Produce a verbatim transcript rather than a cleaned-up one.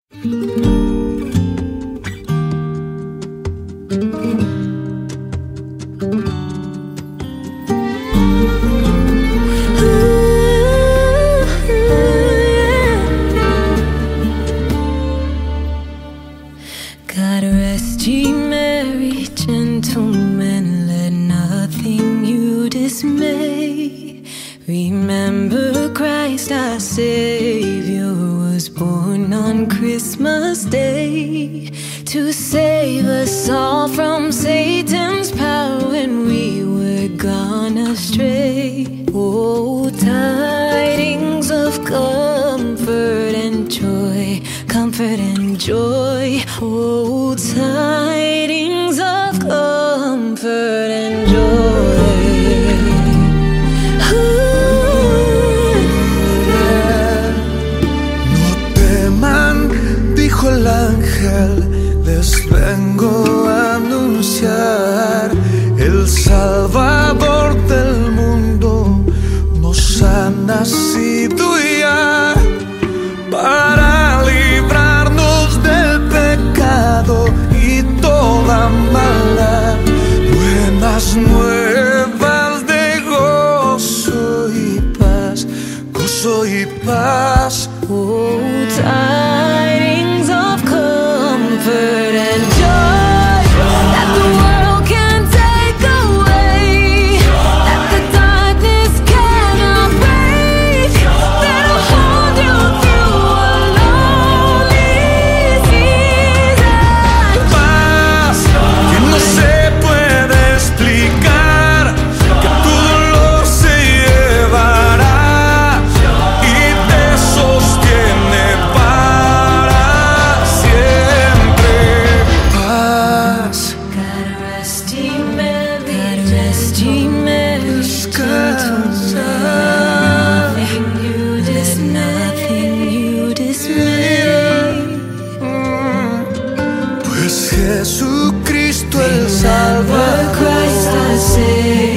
God rest ye merry gentlemen, let nothing you dismay. Remember Christ our Savior was born on Christmas Day to save us all from Satan's power when we were gone astray. Oh, tidings of comfort and joy, comfort and joy. Oh, tidings of comfort and joy. No teman, dijo el ángel, les vengo a anunciar, el Salvador del mundo nos ha nacido ya para librarnos del pecado y toda maldad. Buenas nuevas de gozo y paz, gozo y paz. Oh, tidings of comfort and joy that the world can take away, that the darkness cannot break, that'll hold you through a lonely season. Paz que no se puede explicar, que todo lo se llevará y te sostiene para siempre. Paz, God rest ye merry, God rest ye merry descansa. Nothing you dismay, nothing you dismay. Pues Jesucristo el Remember Salvador Christ our Savior